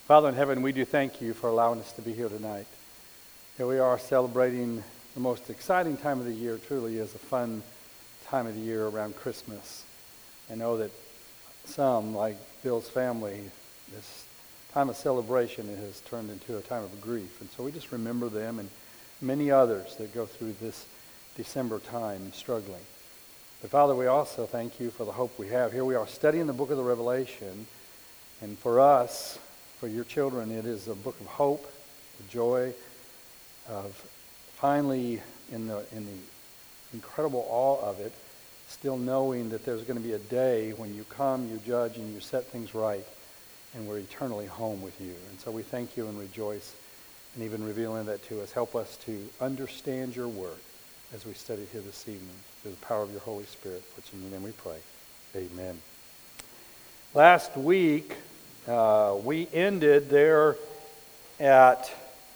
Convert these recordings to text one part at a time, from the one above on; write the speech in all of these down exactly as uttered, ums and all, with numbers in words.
Father in heaven, we do thank you for allowing us to be here tonight. Here we are celebrating the most exciting time of the year. Truly is a fun time of the year around Christmas. I know that some, like Bill's family, this time of celebration has turned into a time of grief. And so we just remember them and many others that go through this December time struggling. But Father, we also thank you for the hope we have. Here we are studying the book of the Revelation. And for us, for your children, it is a book of hope, the joy of finally, in the in the incredible awe of it, still knowing that there's going to be a day when you come, you judge, and you set things right, and we're eternally home with you. And so we thank you and rejoice in even revealing that to us. Help us to understand your word as we study here this evening through the power of your Holy Spirit, which in your name we pray. Amen. Last week, Uh, we ended there at,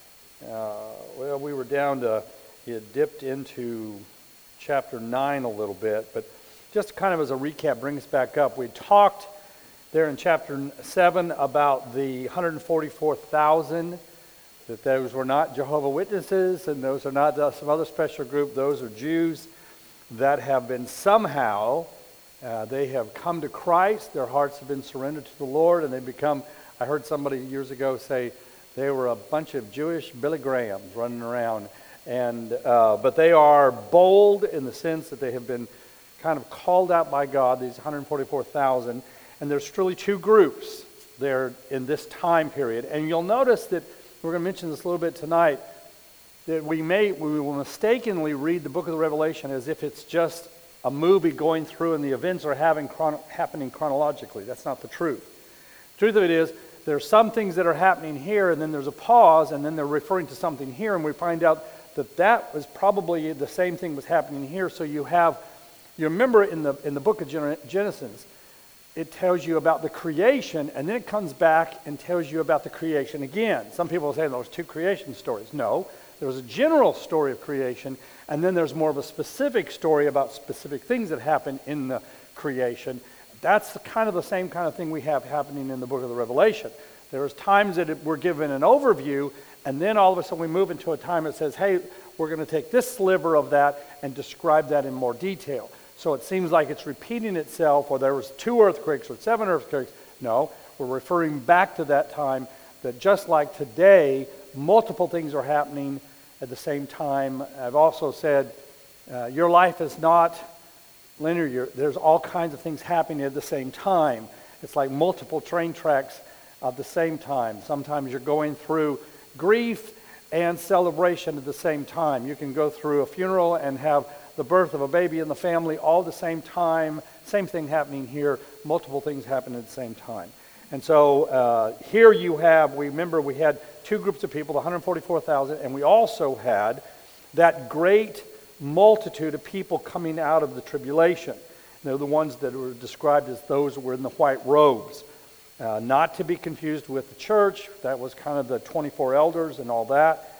uh, well, we were down to, it dipped into chapter nine a little bit, but just kind of as a recap, bring us back up. We talked there in chapter seven about the one hundred forty-four thousand, that those were not Jehovah's Witnesses, and those are not some other special group. Those are Jews that have been somehow Uh, they have come to Christ. Their hearts have been surrendered to the Lord, and they become, I heard somebody years ago say, they were a bunch of Jewish Billy Grahams running around. And uh, but they are bold in the sense that they have been kind of called out by God, these one hundred forty-four thousand. And there's truly two groups there in this time period. And you'll notice that, we're going to mention this a little bit tonight, that we may, we will mistakenly read the book of the Revelation as if it's just a movie going through and the events are having chron- happening chronologically. That's not the truth. The truth of it is, there are some things that are happening here, and then there's a pause, and then they're referring to something here, and we find out that that was probably the same thing was happening here. So you have, you remember in the in the book of Genesis, it tells you about the creation, and then it comes back and tells you about the creation again. Some people say those two creation stories. No, there was a general story of creation, and then there's more of a specific story about specific things that happen in the creation. That's the kind of the same kind of thing we have happening in the book of the Revelation. There's times that it, we're given an overview, and then all of a sudden we move into a time that says, hey, we're going to take this sliver of that and describe that in more detail. So it seems like it's repeating itself, or there was two earthquakes or seven earthquakes. No, we're referring back to that time, that just like today, multiple things are happening at the same time. I've also said, uh, your life is not linear. You're, there's all kinds of things happening at the same time. It's like multiple train tracks at the same time. Sometimes you're going through grief and celebration at the same time. You can go through a funeral and have the birth of a baby in the family all at the same time. Same thing happening here. Multiple things happen at the same time. And so uh, here you have, we remember we had two groups of people, the one hundred forty-four thousand, and we also had that great multitude of people coming out of the tribulation. They're the ones that were described as those who were in the white robes. Uh, not to be confused with the church. That was kind of the twenty-four elders and all that.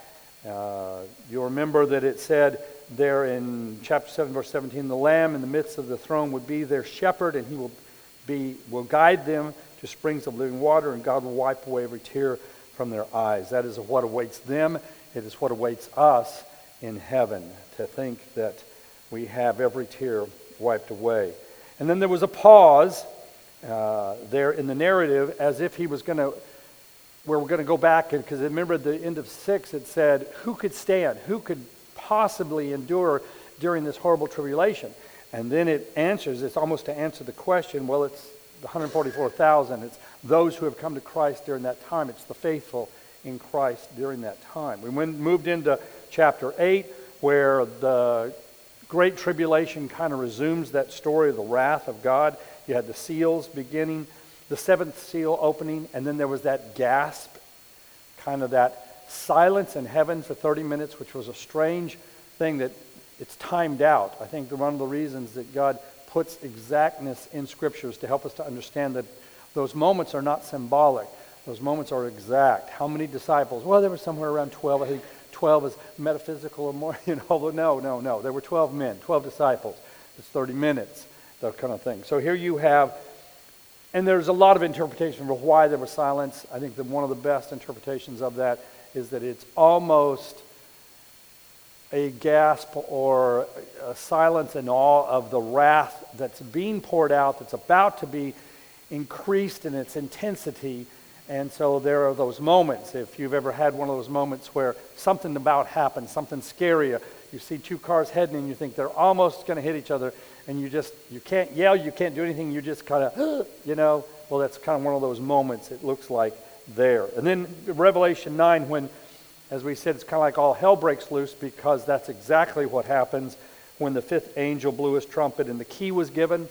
Uh, you'll remember that it said there in chapter seven, verse seventeen, the Lamb in the midst of the throne would be their shepherd, and he will be will guide them to springs of living water, and God will wipe away every tear from their eyes. That is what awaits them. It is what awaits us in heaven, to think that we have every tear wiped away. And then there was a pause uh, there in the narrative, as if he was going to, where we're going to go back, because remember at the end of six it said, who could stand? Who could possibly endure during this horrible tribulation? And then it answers, it's almost to answer the question, well, it's the one hundred forty-four thousand. It's those who have come to Christ during that time. It's the faithful in Christ during that time. We went, moved into chapter eight, where the Great Tribulation kind of resumes that story of the wrath of God. You had the seals beginning, the seventh seal opening, and then there was that gasp, kind of that silence in heaven for thirty minutes, which was a strange thing that it's timed out. I think one of the reasons that God puts exactness in scriptures to help us to understand that those moments are not symbolic. Those moments are exact. How many disciples? Well, there were somewhere around twelve. I think twelve is metaphysical or more. You know, no, no, no. There were twelve men, twelve disciples. It's thirty minutes, that kind of thing. So here you have And there's a lot of interpretation for why there was silence. I think that one of the best interpretations of that is that it's almost a gasp or a silence in awe of the wrath that's being poured out, that's about to be increased in its intensity. And so there are those moments, if you've ever had one of those moments where something about happens, something scary, you see two cars heading and you think they're almost going to hit each other, and you just, you can't yell, you can't do anything, you just kind of, you know, well, that's kind of one of those moments it looks like there. And then Revelation nine, when, as we said, it's kind of like all hell breaks loose, because that's exactly what happens when the fifth angel blew his trumpet and the key was given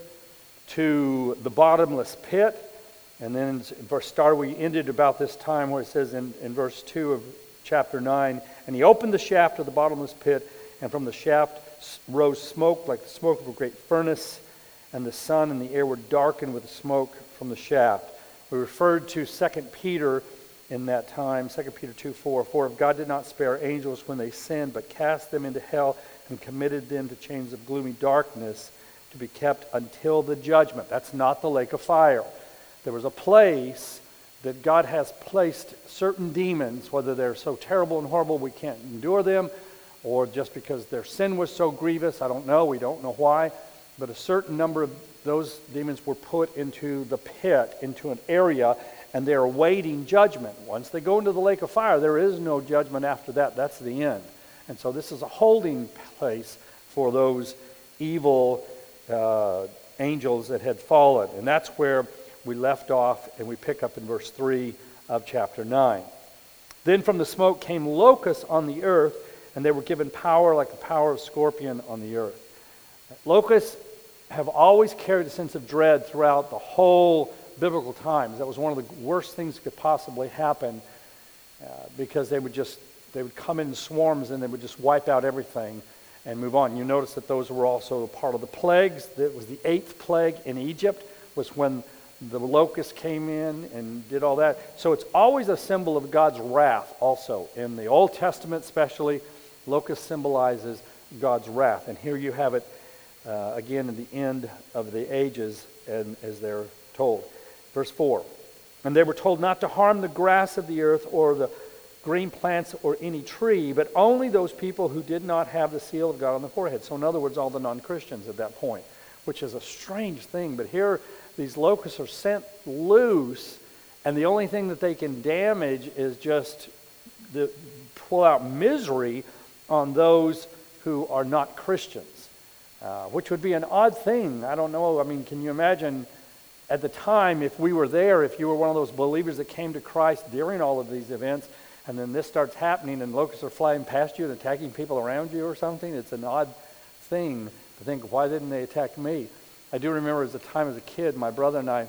to the bottomless pit. And then in verse star, we ended about this time where it says in, in verse two of chapter nine, and he opened the shaft of the bottomless pit, and from the shaft rose smoke like the smoke of a great furnace, and the sun and the air were darkened with the smoke from the shaft. We referred to Second Peter in that time, Second Peter two four, for if God did not spare angels when they sinned, but cast them into hell and committed them to chains of gloomy darkness to be kept until the judgment. That's not the lake of fire. There was a place that God has placed certain demons, whether they're so terrible and horrible we can't endure them, or just because their sin was so grievous, I don't know, we don't know why, but a certain number of those demons were put into the pit, into an area, and they're awaiting judgment. Once they go into the lake of fire, there is no judgment after that. That's the end. And so this is a holding place for those evil uh, angels that had fallen. And that's where we left off, and we pick up in verse three of chapter nine. Then from the smoke came locusts on the earth, and they were given power like the power of scorpion on the earth. Locusts have always carried a sense of dread throughout the whole biblical times. That was one of the worst things that could possibly happen, uh, because they would just, they would come in swarms and they would just wipe out everything and move on. You notice that those were also part of the plagues. That was the eighth plague in Egypt, was when the locust came in and did all that. So it's always a symbol of God's wrath also. In the Old Testament especially, locust symbolizes God's wrath. And here you have it uh, again in the end of the ages, and as they're told. Verse four, and they were told not to harm the grass of the earth or the green plants or any tree, but only those people who did not have the seal of God on the forehead. So in other words, all the non-Christians at that point, which is a strange thing. But here these locusts are sent loose, and the only thing that they can damage is just the, pull out misery on those who are not Christians, uh, which would be an odd thing. I don't know. I mean, can you imagine at the time, if we were there, if you were one of those believers that came to Christ during all of these events, and then this starts happening and locusts are flying past you and attacking people around you or something? It's an odd thing to think, why didn't they attack me? I do remember as a time as a kid, my brother and I,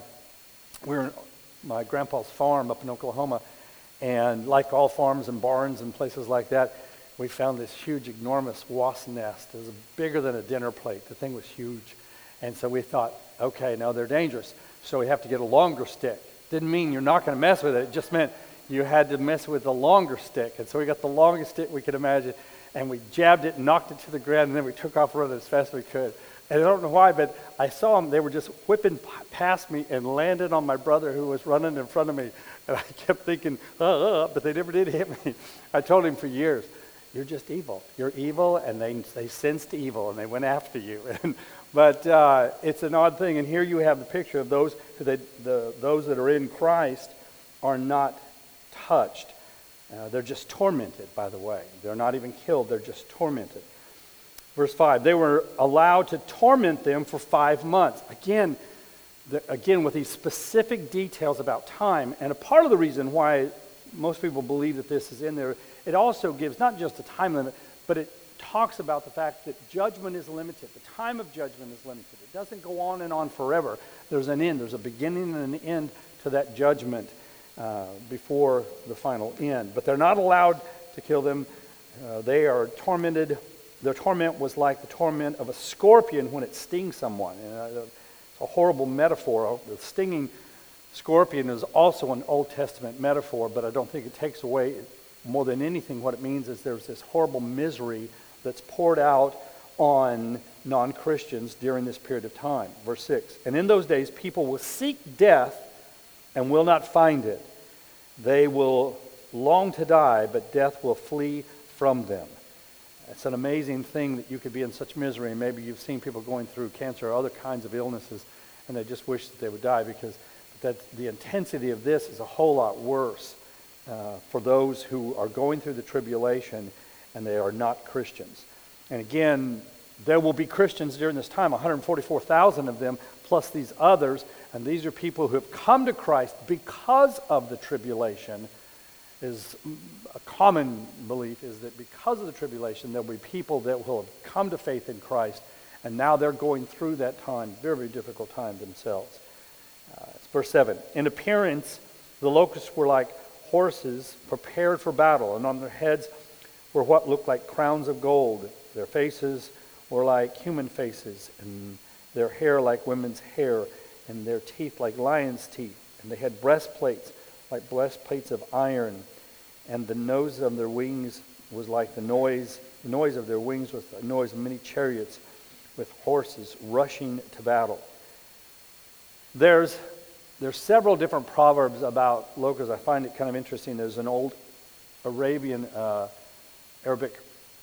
we were in my grandpa's farm up in Oklahoma, and like all farms and barns and places like that, we found this huge, enormous wasp nest. It was bigger than a dinner plate. The thing was huge. And so we thought, okay, now they're dangerous, so we have to get a longer stick. Didn't mean you're not going to mess with it. It just meant you had to mess with the longer stick. And so we got the longest stick we could imagine, and we jabbed it and knocked it to the ground, and then we took off running as fast as we could. And I don't know why, but I saw them. They were just whipping p- past me and landed on my brother who was running in front of me. And I kept thinking, uh, uh, but they never did hit me. I told him for years, you're just evil. You're evil, and they they sensed evil, and they went after you. And, but uh, it's an odd thing. And here you have the picture of those who they, the those that are in Christ are not touched. Uh, they're just tormented, by the way. They're not even killed. They're just tormented. Verse five, they were allowed to torment them for five months. Again, the, again with these specific details about time. And a part of the reason why most people believe that this is in there, it also gives not just a time limit, but it talks about the fact that judgment is limited. The time of judgment is limited. It doesn't go on and on forever. There's an end. There's a beginning and an end to that judgment uh, before the final end. But they're not allowed to kill them. Uh, they are tormented. Their torment was like the torment of a scorpion when it stings someone. And it's a horrible metaphor. The stinging scorpion is also an Old Testament metaphor, but I don't think it takes away more than anything. What it means is there's this horrible misery that's poured out on non-Christians during this period of time. Verse six, and in those days people will seek death and will not find it. They will long to die, but death will flee from them. It's an amazing thing that you could be in such misery, and maybe you've seen people going through cancer or other kinds of illnesses, and they just wish that they would die, because that the intensity of this is a whole lot worse uh, for those who are going through the tribulation and they are not Christians. And again, there will be Christians during this time, one hundred forty-four thousand of them, plus these others, and these are people who have come to Christ because of the tribulation. Is a common belief is that because of the tribulation, there will be people that will have come to faith in Christ, and now they're going through that time, very, very difficult time themselves. Uh, it's verse seven. In appearance, the locusts were like horses prepared for battle, and on their heads were what looked like crowns of gold. Their faces were like human faces, and their hair like women's hair, and their teeth like lions' teeth. And they had breastplates like breastplates of iron, and the nose of their wings was like the noise, the noise of their wings was the noise of many chariots with horses rushing to battle. There's there's several different proverbs about locusts. I find it kind of interesting. There's an old Arabian, uh, Arabic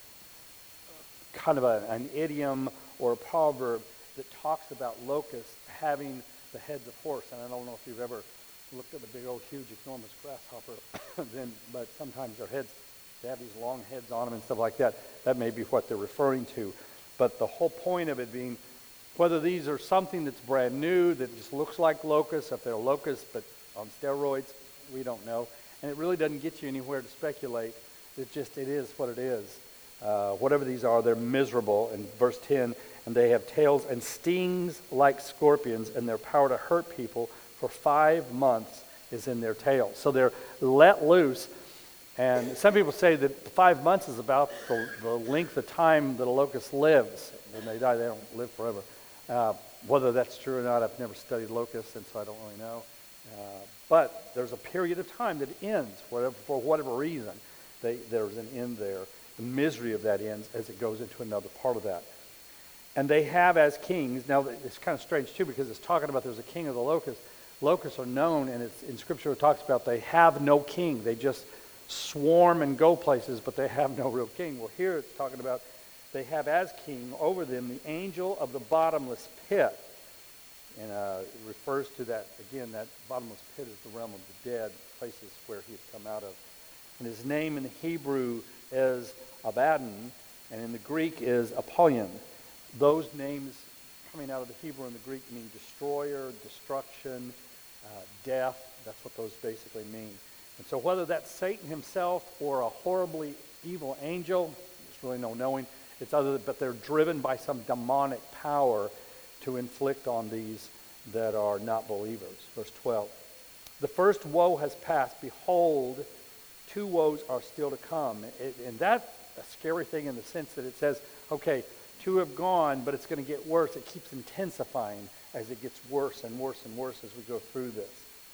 kind of a, an idiom or a proverb that talks about locusts having the heads of horse. And I don't know if you've ever looked at a big old huge enormous grasshopper, then, but sometimes their heads, they have these long heads on them and stuff like that. That may be what they're referring to. But the whole point of it being, whether these are something that's brand new, that just looks like locusts, if they're locusts but on steroids, we don't know. And it really doesn't get you anywhere to speculate. It just, it is what it is. Uh, whatever these are, they're miserable. In verse ten, and they have tails and stings like scorpions, and their power to hurt people for five months is in their tails. So they're let loose. And some people say that five months is about the, the length of time that a locust lives. When they die, they don't live forever. Uh, whether that's true or not, I've never studied locusts, and so I don't really know. Uh, but there's a period of time that ends, whatever, for whatever reason. They, there's an end there. The misery of that ends as it goes into another part of that. And they have as kings, now it's kind of strange too, because it's talking about there's a king of the locusts. Locusts are known, and it's, in Scripture it talks about they have no king. They just swarm and go places, but they have no real king. Well, here it's talking about they have as king over them the angel of the bottomless pit. And uh, it refers to that, again, that bottomless pit is the realm of the dead, places where he had come out of. And his name in the Hebrew is Abaddon, and in the Greek is Apollyon. Those names coming out of the Hebrew and the Greek mean destroyer, destruction, uh, death. That's what those basically mean. And so whether that's Satan himself or a horribly evil angel, there's really no knowing. It's other, but they're driven by some demonic power to inflict on these that are not believers. Verse twelve. The first woe has passed. Behold, two woes are still to come. It, and that's a scary thing in the sense that it says, okay, two have gone, but it's going to get worse. It keeps intensifying as it gets worse and worse and worse as we go through this.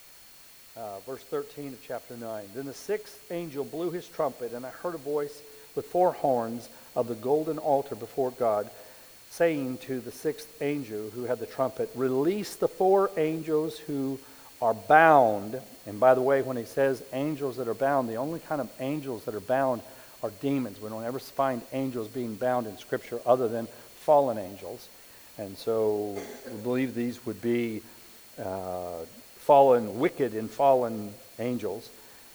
Uh, verse thirteen of chapter nine. Then the sixth angel blew his trumpet, and I heard a voice with four horns of the golden altar before God, saying to the sixth angel who had the trumpet, release the four angels who are bound. And by the way, when he says angels that are bound, the only kind of angels that are bound are demons. We don't ever find angels being bound in Scripture other than fallen angels. And so we believe these would be uh, fallen, wicked and fallen angels.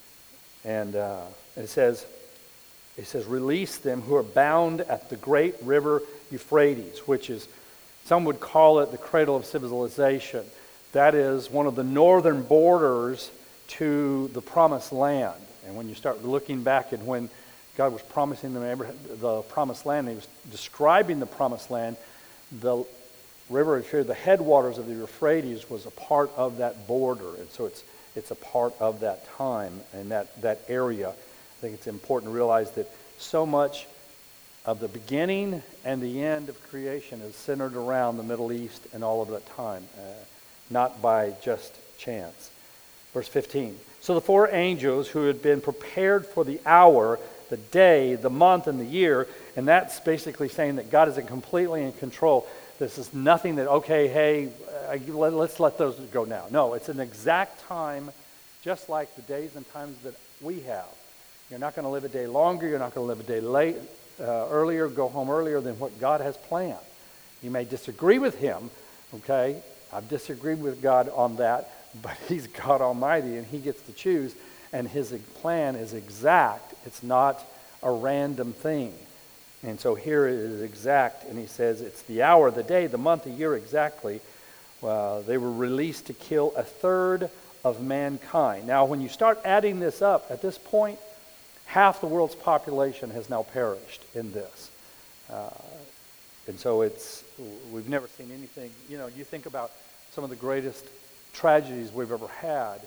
And uh, it says, it says, release them who are bound at the great river Euphrates, which is, some would call it the cradle of civilization. That is one of the northern borders to the promised land. And when you start looking back at when God was promising them Abraham, the promised land, he was describing the promised land, the river, the headwaters of the Euphrates was a part of that border. And so it's it's a part of that time and that, that area. I think it's important to realize that so much of the beginning and the end of creation is centered around the Middle East and all of that time, uh, not by just chance. Verse fifteen. So the four angels who had been prepared for the hour the day, the month, and the year. And that's basically saying that God is completely in control. This is nothing that, okay, hey, I, let, let's let those go now. No, it's an exact time, just like the days and times that we have. You're not going to live a day longer. You're not going to live a day late, uh, earlier, go home earlier than what God has planned. You may disagree with him, okay? I've disagreed with God on that, but he's God Almighty, and he gets to choose, and his plan is exact. It's not a random thing. And so here it is exact, and he says it's the hour, the day, the month, the year exactly. Uh, they were released to kill a third of mankind. Now, when you start adding this up, at this point, half the world's population has now perished in this. Uh, and so it's, we've never seen anything, you know, you think about some of the greatest tragedies we've ever had,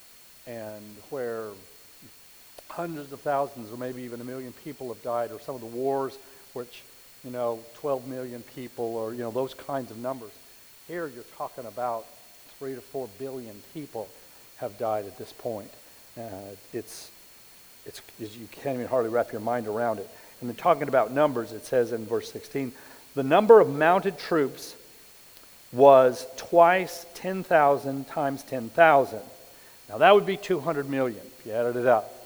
and where hundreds of thousands or maybe even a million people have died, or some of the wars which, you know, twelve million people, or, you know, those kinds of numbers. Here you're talking about three to four billion people have died at this point. Uh, it's, it's, you can't even hardly wrap your mind around it. And then talking about numbers, it says in verse sixteen, the number of mounted troops was twice ten thousand times ten thousand. Now that would be two hundred million if you added it up.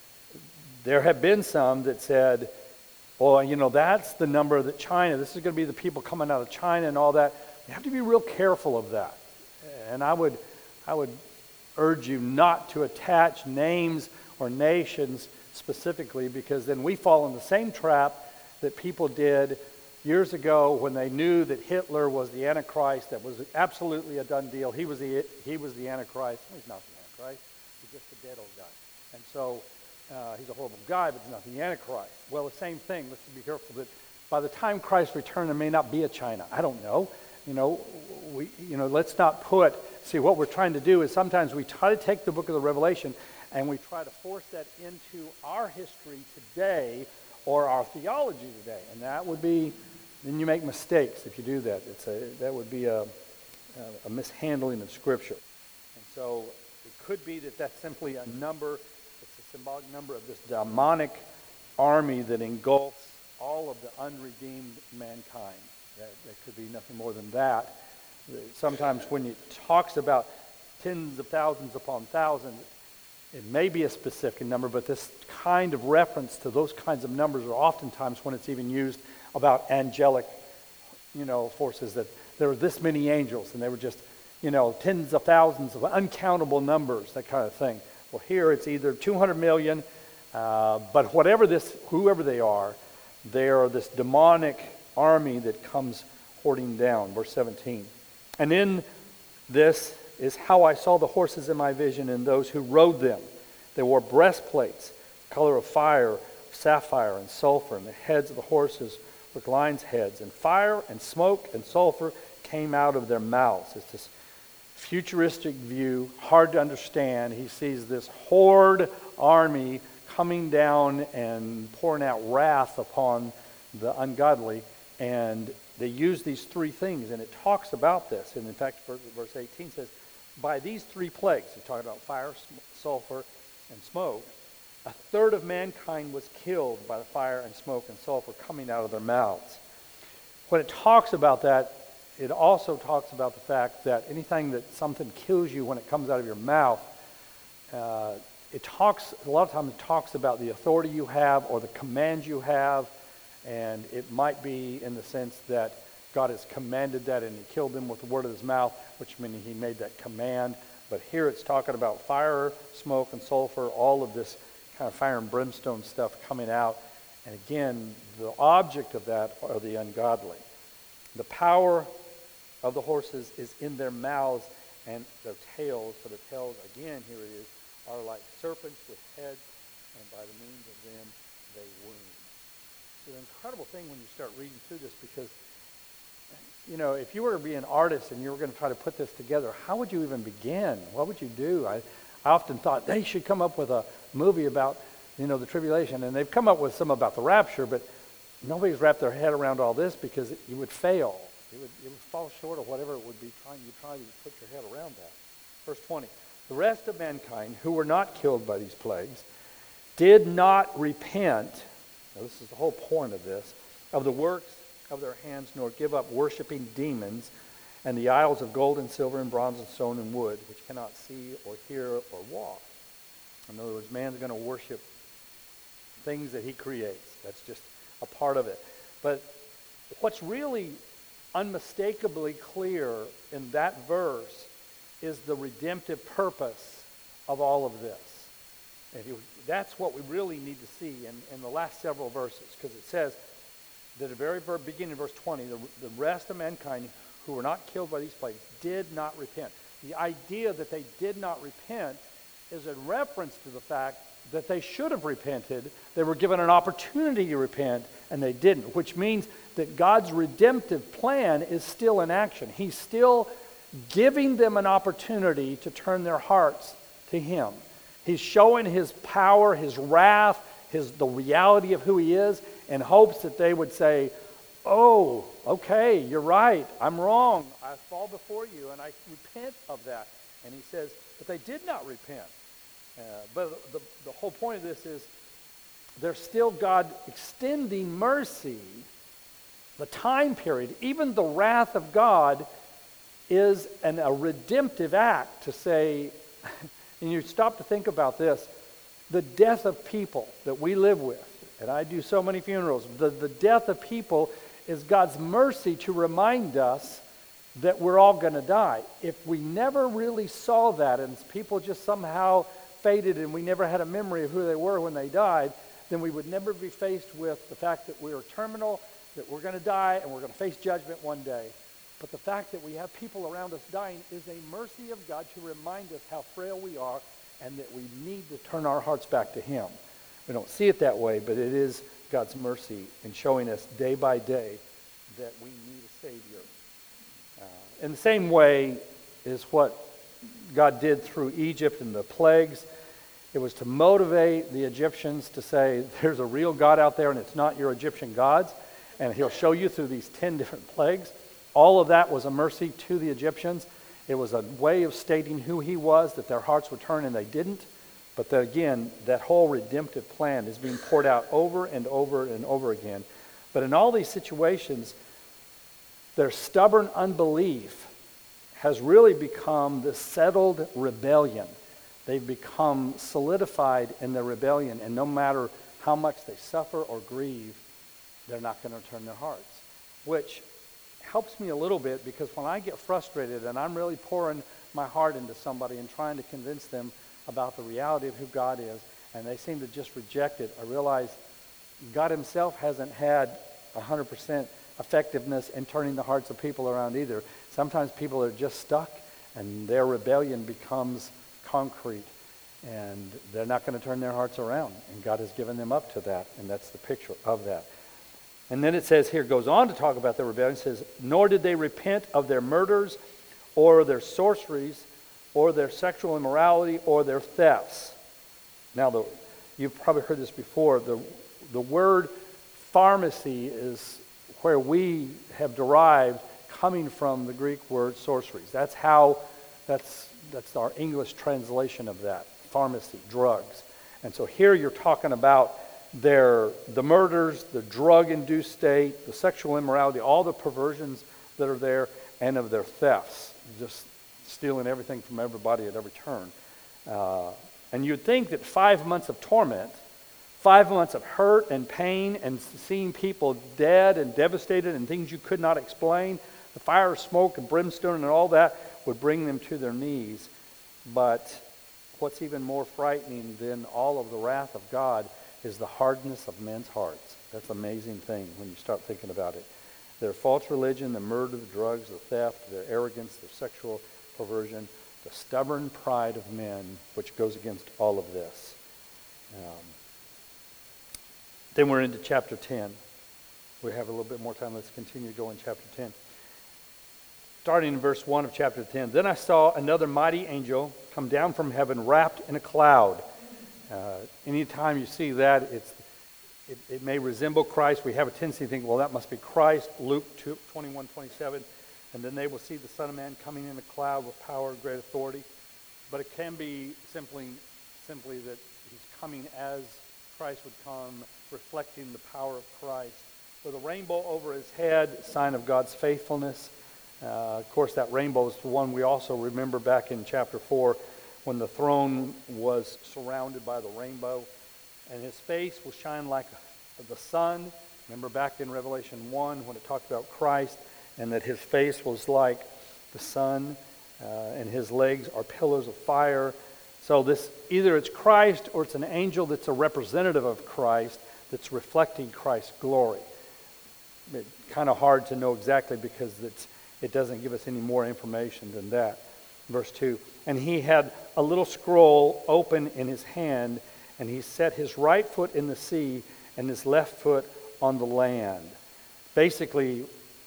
There have been some that said, well, you know, that's the number that China, this is going to be the people coming out of China and all that. You have to be real careful of that. And I would, I would urge you not to attach names or nations specifically, because then we fall in the same trap that people did years ago when they knew that Hitler was the Antichrist. That was absolutely a done deal. He was the, he was the Antichrist. Well, he's not the Antichrist. He's just a dead old guy. And so uh, he's a horrible guy, but he's not the Antichrist. Well, the same thing. Let's be careful that by the time Christ returns, there may not be a China. I don't know. You know, we, you know, let's not put, see, what we're trying to do is sometimes we try to take the book of the Revelation and we try to force that into our history today or our theology today. And that would be, then you make mistakes if you do that. It's a, that would be a, a mishandling of Scripture. And so it could be that that's simply a number, it's a symbolic number of this demonic army that engulfs all of the unredeemed mankind. That, that could be nothing more than that. Sometimes when it talks about tens of thousands upon thousands, it may be a specific number, but this kind of reference to those kinds of numbers are oftentimes when it's even used about angelic, you know, forces, that there were this many angels and they were just, you know, tens of thousands of uncountable numbers, that kind of thing. Well, here it's either two hundred million, uh, but whatever this, whoever they are, they are this demonic army that comes hoarding down. Verse seventeen. And in this is how I saw the horses in my vision and those who rode them. They wore breastplates, color of fire, sapphire, and sulfur, and the heads of the horses with lions' heads, and fire and smoke and sulfur came out of their mouths. It's this futuristic view, hard to understand. He sees this horde army coming down and pouring out wrath upon the ungodly, and they use these three things, and it talks about this. And in fact, verse eighteen says, by these three plagues, he's talking about fire, sulfur, and smoke, a third of mankind was killed by the fire and smoke and sulfur coming out of their mouths. When it talks about that, it also talks about the fact that anything that something kills you when it comes out of your mouth, uh, it talks, a lot of times it talks about the authority you have or the command you have, and it might be in the sense that God has commanded that and he killed them with the word of his mouth, which means he made that command. But here it's talking about fire, smoke, and sulfur, all of this kind of fire and brimstone stuff coming out. And again, the object of that are the ungodly. The power of the horses is in their mouths and their tails. For the tails, again, here it is, are like serpents with heads, and by the means of them they wound. It's an incredible thing when you start reading through this, because, you know, if you were to be an artist and you were going to try to put this together, how would you even begin? What would you do? I, I often thought they should come up with a movie about, you know, the tribulation, and they've come up with some about the rapture, but nobody's wrapped their head around all this, because it, you would fail. It would, it would fall short of whatever it would be trying you try to put your head around that. Verse twenty. The rest of mankind who were not killed by these plagues did not repent, now this is the whole point of this, of the works of their hands, nor give up worshiping demons and the idols of gold and silver and bronze and stone and wood, which cannot see or hear or walk. In other words, man's going to worship things that he creates. That's just a part of it. But what's really unmistakably clear in that verse is the redemptive purpose of all of this. And you, that's what we really need to see in, in the last several verses, because it says that at the very beginning of verse twenty, the, the rest of mankind who were not killed by these plagues did not repent. The idea that they did not repent is a reference to the fact that they should have repented. They were given an opportunity to repent, and they didn't, which means that God's redemptive plan is still in action. He's still giving them an opportunity to turn their hearts to Him. He's showing His power, His wrath, His the reality of who He is, in hopes that they would say, oh, okay, you're right, I'm wrong, I fall before you, and I repent of that. And He says, but they did not repent. Uh, but the, the whole point of this is there's still God extending mercy. The time period, even the wrath of God, is an, a redemptive act to say, and you stop to think about this, the death of people that we live with, and I do so many funerals, the, the death of people is God's mercy to remind us that we're all going to die. If we never really saw that and people just somehow faded and we never had a memory of who they were when they died, then we would never be faced with the fact that we are terminal, that we're going to die and we're going to face judgment one day. But the fact that we have people around us dying is a mercy of God to remind us how frail we are and that we need to turn our hearts back to Him. We don't see it that way, but it is God's mercy in showing us day by day that we need a Savior. Uh, in the same way is what God did through Egypt and the plagues. It was to motivate the Egyptians to say, there's a real God out there and it's not your Egyptian gods. And He'll show you through these ten different plagues. All of that was a mercy to the Egyptians. It was a way of stating who He was, that their hearts would turn, and they didn't. But that, again, that whole redemptive plan is being poured out over and over and over again. But in all these situations, their stubborn unbelief has really become this settled rebellion. They've become solidified in their rebellion, and no matter how much they suffer or grieve, they're not going to turn their hearts. Which helps me a little bit, because when I get frustrated and I'm really pouring my heart into somebody and trying to convince them about the reality of who God is, and they seem to just reject it, I realize God Himself hasn't had one hundred percent effectiveness in turning the hearts of people around either. Sometimes people are just stuck, and their rebellion becomes concrete, and they're not going to turn their hearts around, and God has given them up to that, and that's the picture of that. And then it says here, goes on to talk about their rebellion. It says, nor did they repent of their murders or their sorceries or their sexual immorality or their thefts. Now, the, you've probably heard this before. The, the word pharmacy is where we have derived coming from the Greek word sorceries. That's how, that's, that's our English translation of that, pharmacy, drugs. And so here you're talking about their, the murders, the drug-induced state, the sexual immorality, all the perversions that are there, and of their thefts, just stealing everything from everybody at every turn. Uh, and you'd think that five months of torment, five months of hurt and pain and seeing people dead and devastated and things you could not explain, the fire, smoke, and brimstone and all that would bring them to their knees. But what's even more frightening than all of the wrath of God is the hardness of men's hearts. That's an amazing thing when you start thinking about it. Their false religion, the murder, the drugs, the theft, their arrogance, their sexual perversion, the stubborn pride of men, which goes against all of this. Um, then we're into chapter ten. We have a little bit more time. Let's continue to go in chapter ten. Starting in verse one of chapter ten. Then I saw another mighty angel come down from heaven wrapped in a cloud. Uh, anytime you see that, it's, it, it may resemble Christ. We have a tendency to think, well, that must be Christ. Luke twenty-one twenty-seven. And then they will see the Son of Man coming in a cloud with power and great authority. But it can be simply, simply that He's coming as Christ would come, reflecting the power of Christ. With a rainbow over his head, sign of God's faithfulness. Uh, of course, that rainbow is the one we also remember back in chapter four when the throne was surrounded by the rainbow. And his face will shine like the sun. Remember back in Revelation one when it talked about Christ and that his face was like the sun uh, and his legs are pillars of fire. So this either it's Christ or it's an angel that's a representative of Christ that's reflecting Christ's glory. It's kind of hard to know exactly because it's, it doesn't give us any more information than that. Verse two, and he had a little scroll open in his hand, and he set his right foot in the sea and his left foot on the land. Basically,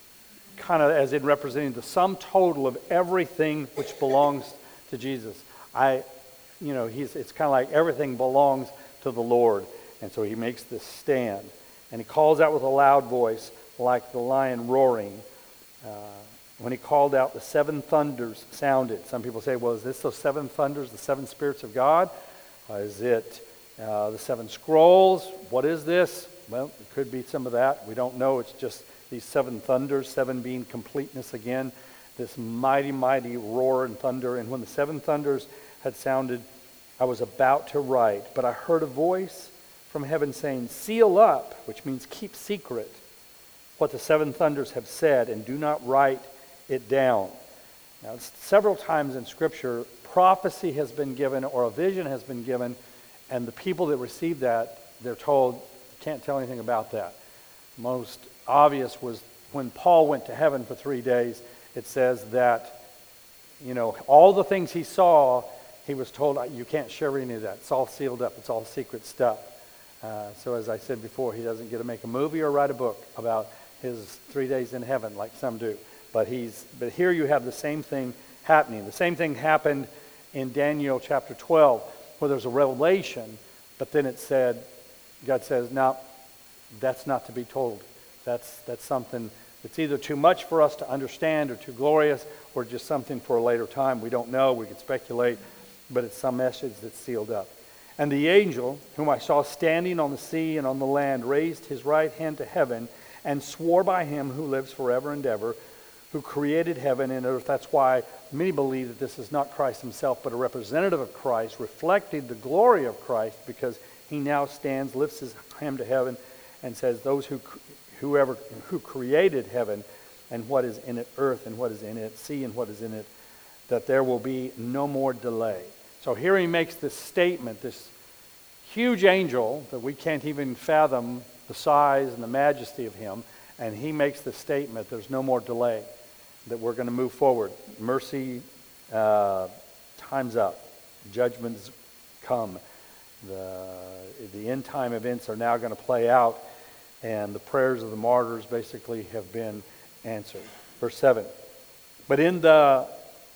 kind of as in representing the sum total of everything which belongs to Jesus. I, you know, he's it's kind of like everything belongs to the Lord. And so he makes this stand. And he calls out with a loud voice, like the lion roaring. Uh, when he called out, the seven thunders sounded. Some people say, well, is this those seven thunders, the seven spirits of God? Uh, is it uh, the seven scrolls? What is this? Well, it could be some of that. We don't know. It's just these seven thunders, seven being completeness again. This mighty, mighty roar and thunder. And when the seven thunders had sounded, I was about to write. But I heard a voice from heaven saying, seal up, which means keep secret, what the seven thunders have said, and do not write it down. Now, several times in Scripture, prophecy has been given or a vision has been given, and the people that receive that, they're told, can't tell anything about that. Most obvious was when Paul went to heaven for three days, it says that, you know, all the things he saw, he was told, you can't share any of that. It's all sealed up. It's all secret stuff. Uh, so as I said before, he doesn't get to make a movie or write a book about his three days in heaven like some do. But he's but here you have the same thing happening. The same thing happened in Daniel chapter twelve, where there's a revelation, but then it said, God says, no, that's not to be told. That's that's something that's either too much for us to understand or too glorious or just something for a later time. We don't know. We could speculate, but it's some message that's sealed up. And the angel, whom I saw standing on the sea and on the land, raised his right hand to heaven and swore by him who lives forever and ever, who created heaven and earth. That's why many believe that this is not Christ himself, but a representative of Christ, reflecting the glory of Christ, because he now stands, lifts his hand to heaven, and says, those who, whoever, who created heaven and what is in it, earth and what is in it, sea and what is in it, that there will be no more delay. So here he makes this statement, this huge angel that we can't even fathom the size and the majesty of him, and he makes the statement, there's no more delay, that we're going to move forward. Mercy, uh, time's up. Judgment's come. The, the end time events are now going to play out, and the prayers of the martyrs basically have been answered. Verse seven. But in the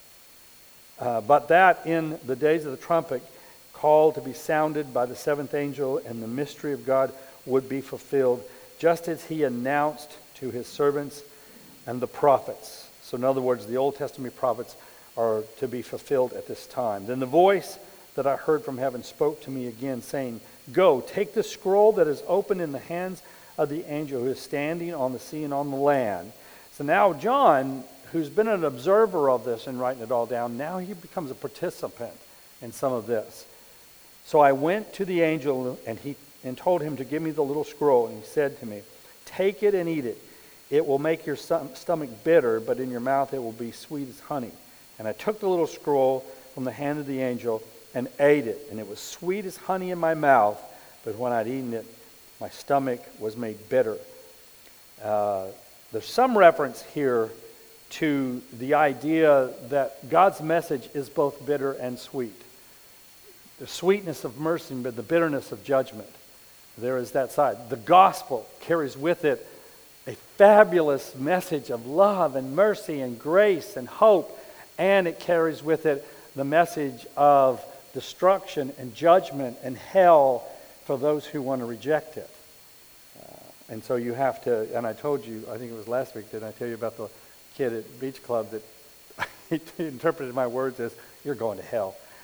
uh, but that in the days of the trumpet call to be sounded by the seventh angel, and the mystery of God would be fulfilled, just as he announced to his servants and the prophets. So in other words, the Old Testament prophets are to be fulfilled at this time. Then the voice that I heard from heaven spoke to me again, saying, go, take the scroll that is open in the hands of the angel who is standing on the sea and on the land. So now John, who's been an observer of this and writing it all down, now he becomes a participant in some of this. So I went to the angel and he and told him to give me the little scroll, and he said to me, take it and eat it. It will make your stomach bitter, but in your mouth it will be sweet as honey. And I took the little scroll from the hand of the angel and ate it, and it was sweet as honey in my mouth, but when I'd eaten it, my stomach was made bitter. Uh, there's some reference here to the idea that God's message is both bitter and sweet. The sweetness of mercy, but the bitterness of judgment. There is that side. The gospel carries with it a fabulous message of love and mercy and grace and hope, and it carries with it the message of destruction and judgment and hell for those who want to reject it. Uh, and so you have to, and I told you, I think it was last week, did I tell you about the kid at Beach Club that he interpreted my words as, you're going to hell.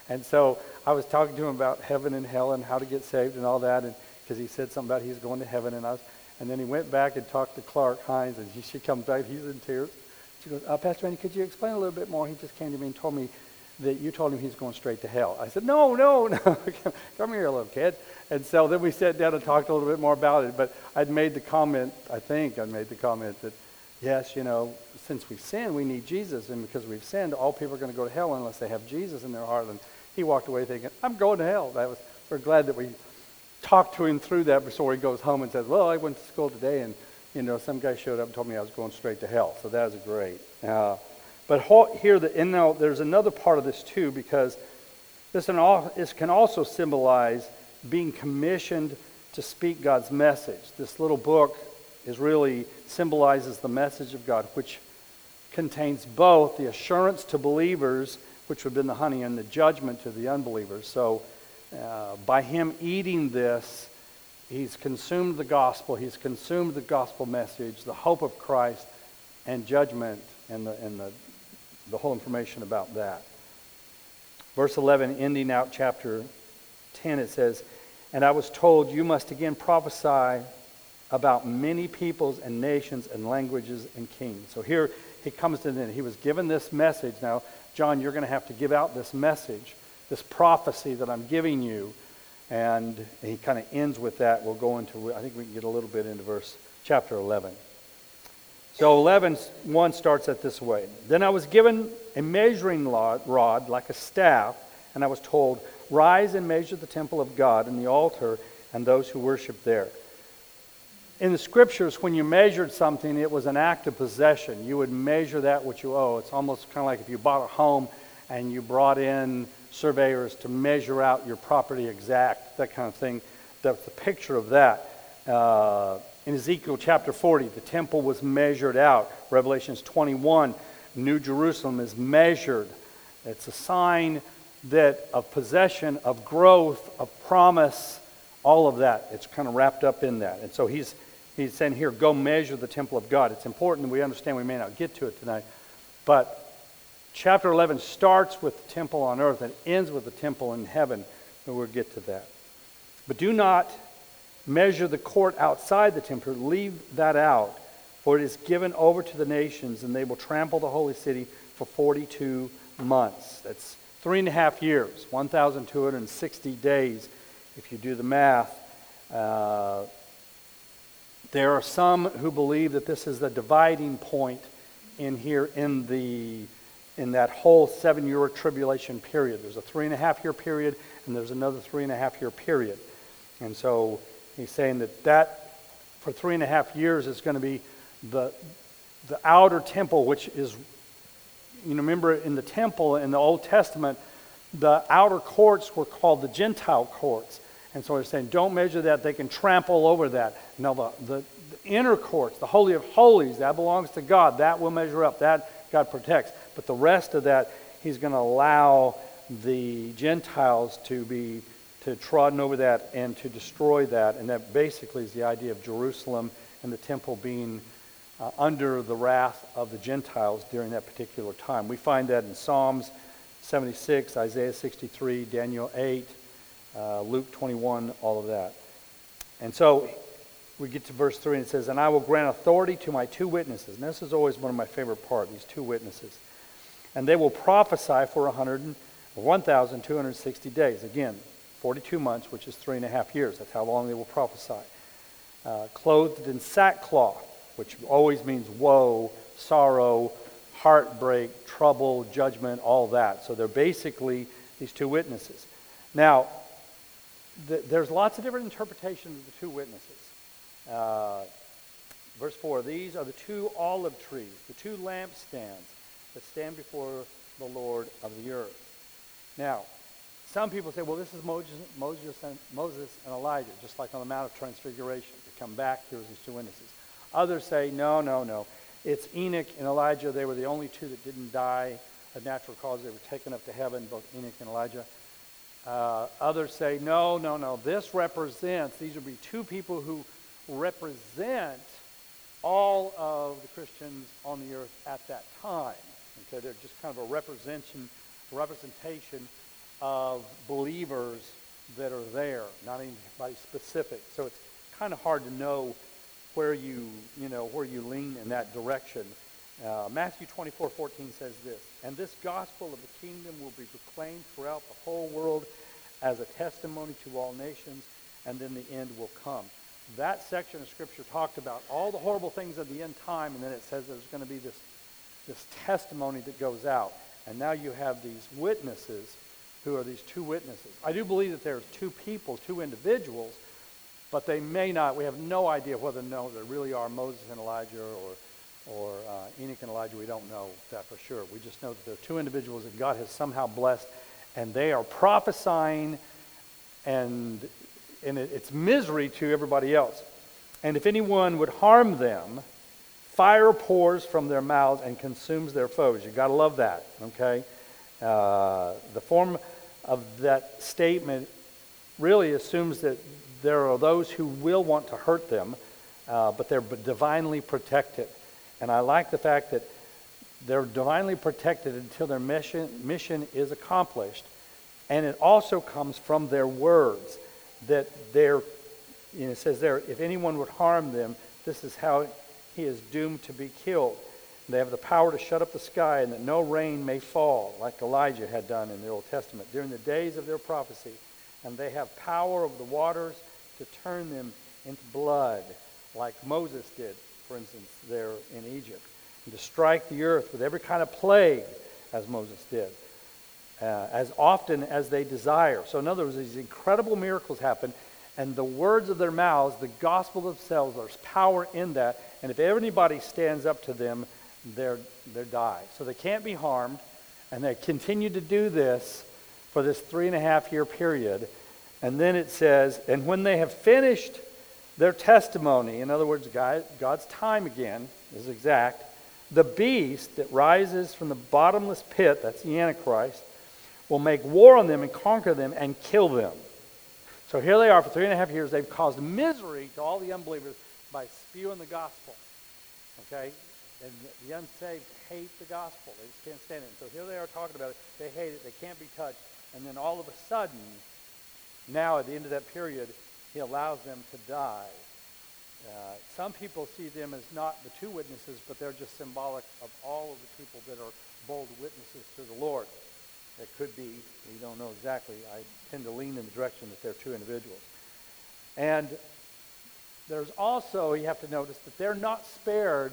And so I was talking to him about heaven and hell and how to get saved and all that, and because he said something about he's going to heaven, and I was, and then he went back and talked to Clark Hines, and she, she comes back, he's in tears. She goes, uh, Pastor Randy, could you explain a little bit more? He just came to me and told me that you told him he's going straight to hell. I said, no, no, no, come here, little kid. And so then we sat down and talked a little bit more about it, but I'd made the comment, I think I made the comment that, yes, you know, since we sin, we need Jesus, and because we've sinned, all people are going to go to hell unless they have Jesus in their heart. And he walked away thinking, I'm going to hell. That was, we're glad that we talked to him through that before he goes home and says, well, I went to school today, and, you know, some guy showed up and told me I was going straight to hell. So that was great. Uh, but here, the, and now there's another part of this too, because this, an all, this can also symbolize being commissioned to speak God's message. This little book is really symbolizes the message of God, which contains both the assurance to believers, which would have been the honey, and the judgment to the unbelievers. So uh, by him eating this, he's consumed the gospel, he's consumed the gospel message, the hope of Christ, and judgment, and the, and the, the whole information about that. Verse eleven, ending out chapter ten, it says, and I was told, you must again prophesy about many peoples and nations and languages and kings. So here he comes to the end. He was given this message. Now, John, you're going to have to give out this message, this prophecy that I'm giving you. And he kind of ends with that. We'll go into, I think we can get a little bit into verse chapter eleven. So eleven one starts at this way. Then I was given a measuring rod like a staff, and I was told, rise and measure the temple of God and the altar and those who worship there. In the scriptures, when you measured something, it was an act of possession. You would measure that which you owe. It's almost kind of like if you bought a home and you brought in surveyors to measure out your property exact, that kind of thing. That's the picture of that. Uh, in Ezekiel chapter forty, the temple was measured out. Revelations twenty-one, New Jerusalem is measured. It's a sign that of possession, of growth, of promise, all of that. It's kind of wrapped up in that. And so he's he's saying here, go measure the temple of God. It's important that we understand we may not get to it tonight. But chapter eleven starts with the temple on earth and ends with the temple in heaven. And we'll get to that. But do not measure the court outside the temple. Leave that out. For it is given over to the nations, and they will trample the holy city for forty-two months. That's three and a half years, one thousand two hundred sixty days, if you do the math. Uh, there are some who believe that this is the dividing point in here in the in that whole seven-year tribulation period. There's a three and a half year period, and there's another three and a half year period. And so he's saying that that for three and a half years is going to be the the outer temple, which is, you know, remember in the temple in the Old Testament, the outer courts were called the Gentile courts. And so he's saying, don't measure that. They can trample over that. Now, the, the, the inner courts, the Holy of Holies, that belongs to God. That will measure up. That God protects. But the rest of that, he's going to allow the Gentiles to be to trodden over that and to destroy that. And that basically is the idea of Jerusalem and the temple being uh, under the wrath of the Gentiles during that particular time. We find that in Psalms seventy-six, Isaiah sixty-three, Daniel eight, uh, Luke twenty-one, all of that. And so we get to verse three, and it says, and I will grant authority to my two witnesses. And this is always one of my favorite parts, these two witnesses. And they will prophesy for one thousand two hundred sixty days. Again, forty-two months, which is three and a half years. That's how long they will prophesy. Uh, clothed in sackcloth, which always means woe, sorrow, heartbreak, trouble, judgment, all that. So they're basically these two witnesses. Now, th- there's lots of different interpretations of the two witnesses. Uh, verse four, these are the two olive trees, the two lampstands that stand before the Lord of the earth. Now, some people say, well, this is Moses, Moses, and, Moses and Elijah, just like on the Mount of Transfiguration. They come back, here's these two witnesses. Others say, no, no, no. It's Enoch and Elijah. They were the only two that didn't die of natural cause. They were taken up to heaven, both Enoch and Elijah. Uh, others say, no, no, no. This represents, these would be two people who represent all of the Christians on the earth at that time. Okay, they're just kind of a representation, representation of believers that are there, not anybody specific. So it's kind of hard to know where you, you know, where you lean in that direction. Uh, Matthew twenty-four fourteen says this, "And this gospel of the kingdom will be proclaimed throughout the whole world as a testimony to all nations, and then the end will come." That section of Scripture talked about all the horrible things of the end time, and then it says there's going to be this, this testimony that goes out. And now you have these witnesses who are these two witnesses. I do believe that there's two people, two individuals, but they may not, we have no idea whether no, there really are Moses and Elijah or, or uh, Enoch and Elijah. We don't know that for sure. We just know that there are two individuals that God has somehow blessed, and they are prophesying, and, and it, it's misery to everybody else. "And if anyone would harm them, fire pours from their mouths and consumes their foes." You've got to love that, okay? Uh, the form of that statement really assumes that there are those who will want to hurt them, uh, but they're divinely protected. And I like the fact that they're divinely protected until their mission, mission is accomplished. And it also comes from their words, that they're, you know, it says there, if anyone would harm them, this is how he is doomed to be killed. They have the power to shut up the sky and that no rain may fall, like Elijah had done in the Old Testament during the days of their prophecy. And they have power over the waters to turn them into blood, like Moses did, for instance, there in Egypt, and to strike the earth with every kind of plague, as Moses did, uh, as often as they desire. So in other words, these incredible miracles happen, and the words of their mouths, the gospel themselves, there's power in that, and if anybody stands up to them, they're, they're die. So they can't be harmed, and they continue to do this for this three and a half year period. And then it says, and when they have finished their testimony, in other words, God, God's time again is exact, the beast that rises from the bottomless pit, that's the Antichrist, will make war on them and conquer them and kill them. So here they are for three and a half years. They've caused misery to all the unbelievers by spewing the gospel. Okay? And the unsaved hate the gospel. They just can't stand it. So here they are talking about it. They hate it. They can't be touched. And then all of a sudden, now at the end of that period, he allows them to die. Uh, some people see them as not the two witnesses, but they're just symbolic of all of the people that are bold witnesses to the Lord. It could be, we don't know exactly. I tend to lean in the direction that they're two individuals. And there's also, you have to notice, that they're not spared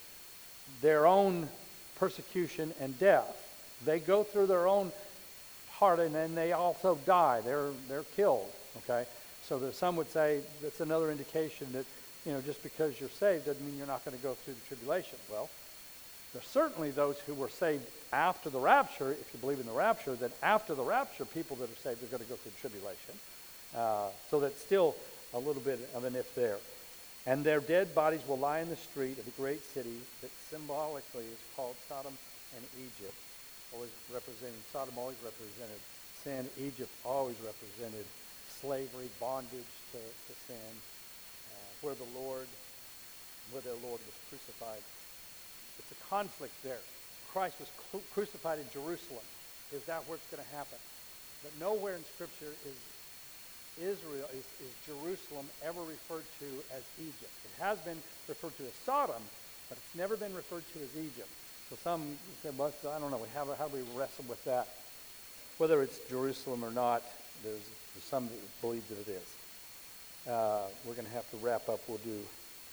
their own persecution and death. They go through their own part, and then they also die. They're they're killed. Okay, so there's some would say that's another indication that, you know, just because you're saved doesn't mean you're not going to go through the tribulation. Well, there's certainly those who were saved after the rapture. If you believe in the rapture, that after the rapture, people that are saved are going to go through the tribulation. Uh, so that's still a little bit of an if there. And their dead bodies will lie in the street of the great city that symbolically is called Sodom and Egypt. Always representing, Sodom always represented sin. Egypt always represented slavery, bondage to, to sin, uh, where the Lord, where their Lord was crucified. It's a conflict there. Christ was cru- crucified in Jerusalem. Is that where it's going to happen? But nowhere in Scripture is Israel, is, is Jerusalem ever referred to as Egypt. It has been referred to as Sodom, but it's never been referred to as Egypt. So some said, well, I don't know, how, how do we wrestle with that? Whether it's Jerusalem or not, there's, there's some that believe that it is. Uh, we're going to have to wrap up. We'll do,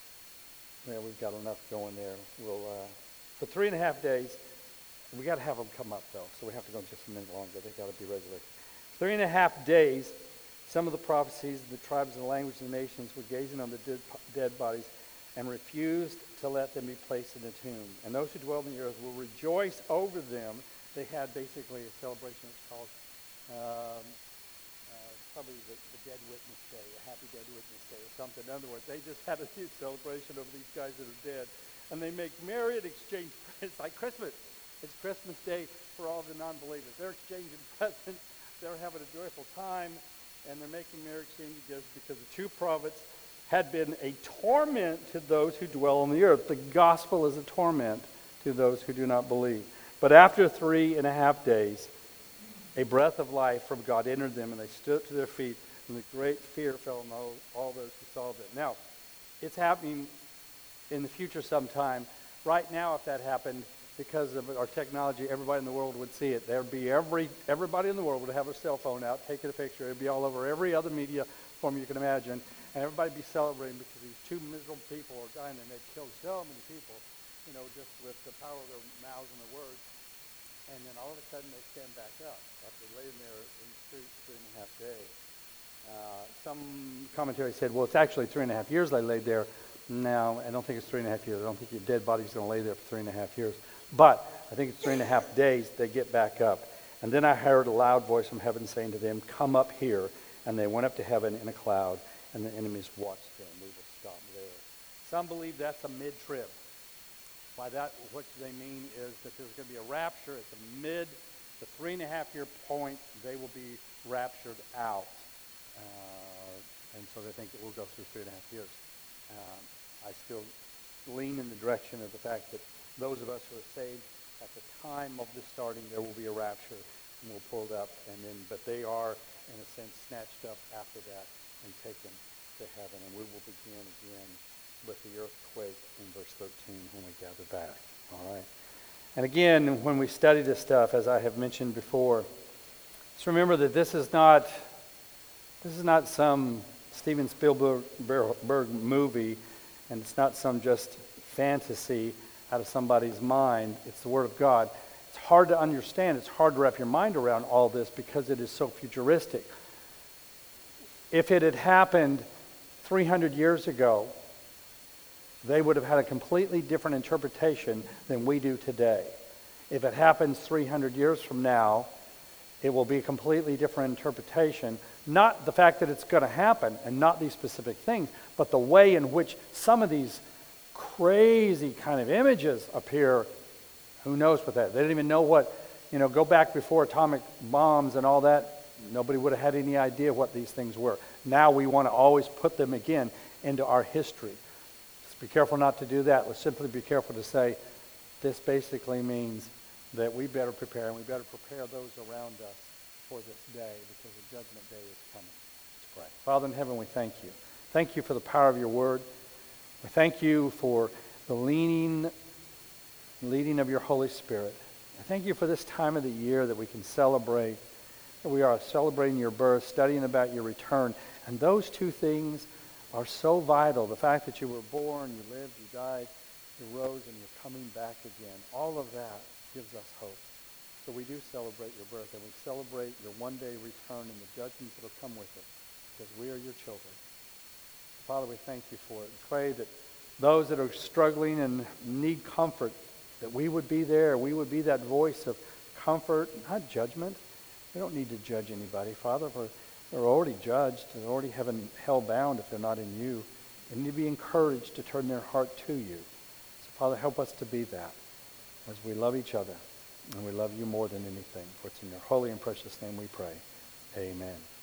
well, we've got enough going there. We'll, uh, for three and a half days, and we got to have them come up, though, so we have to go just a minute longer. They've got to be resurrected. Three and a half days, some of the prophecies of the tribes and the languages of the nations were gazing on the dead, dead bodies and refused to let them be placed in the tomb. And those who dwell in the earth will rejoice over them. They had basically a celebration. It's called um, uh, probably the, the Dead Witness Day, a Happy Dead Witness Day or something. In other words, they just had a huge celebration over these guys that are dead. And they make merry and exchange presents. It's like Christmas. It's Christmas Day for all the non-believers. They're exchanging presents. They're having a joyful time. And they're making merry exchange gifts because the two prophets had been a torment to those who dwell on the earth. The gospel is a torment to those who do not believe. But after three and a half days, A breath of life from God entered them, and they stood up to their feet, and the great fear fell on all, all those who saw them. Now, it's happening in the future sometime. Right now, if that happened, because of our technology, everybody in the world would see it. There would be every, everybody in the world would have a cell phone out, taking a picture. It would be all over every other media form you can imagine, and everybody would be celebrating because these two miserable people are dying, and they've killed so many people, you know, just with the power of their mouths and their words. And then all of a sudden they stand back up after laying there in the street three and a half days. Uh, some commentary said, well, it's actually three and a half years they laid there. No, I don't think it's three and a half years. I don't think your dead body's going to lay there for three and a half years. But I think it's three and a half days they get back up. And then I heard a loud voice from heaven saying to them, come up here. And they went up to heaven in a cloud, and the enemies watched them. We will stop there. Some believe that's a mid-trib. By that, what they mean is that there's going to be a rapture at the mid, the three and a half year point. They will be raptured out, uh, and so they think that we'll go through three and a half years. Um, I still lean in the direction of the fact that those of us who are saved at the time of the starting, there will be a rapture, and we'll pull it up, and then, but they are, in a sense, snatched up after that and taken to heaven, and we will begin again with the earthquake in verse thirteen when we gather back. All right. And again, when we study this stuff, as I have mentioned before, let's remember that this is not this is not some Steven Spielberg movie, and it's not some just fantasy out of somebody's mind. It's the Word of God. It's hard to understand. It's hard to wrap your mind around all this because it is so futuristic. If it had happened three hundred years ago, they would have had a completely different interpretation than we do today. If it happens three hundred years from now, it will be a completely different interpretation. Not the fact that it's going to happen and not these specific things, but the way in which some of these crazy kind of images appear. Who knows what that? They didn't even know what, you know, go back before atomic bombs and all that. Nobody would have had any idea what these things were. Now we want to always put them again into our history. Be careful not to do that. Let's simply be careful to say, this basically means that we better prepare, and we better prepare those around us for this day, because the judgment day is coming. Let's pray. Father in heaven, we thank you. Thank you for the power of your word. We thank you for the leaning, leading of your Holy Spirit. I thank you for this time of the year that we can celebrate, that we are celebrating your birth, studying about your return, and those two things are so vital. The fact that you were born, you lived, you died, you rose, and you're coming back again. All of that gives us hope. So we do celebrate your birth, and we celebrate your one-day return and the judgments that will come with it, because we are your children. Father, we thank you for it. We pray that those that are struggling and need comfort, that we would be there. We would be that voice of comfort, not judgment. We don't need to judge anybody, Father, for they're already judged. They're already having hell bound if they're not in you. They need to be encouraged to turn their heart to you. So, Father, help us to be that as we love each other and we love you more than anything. For it's in your holy and precious name we pray. Amen.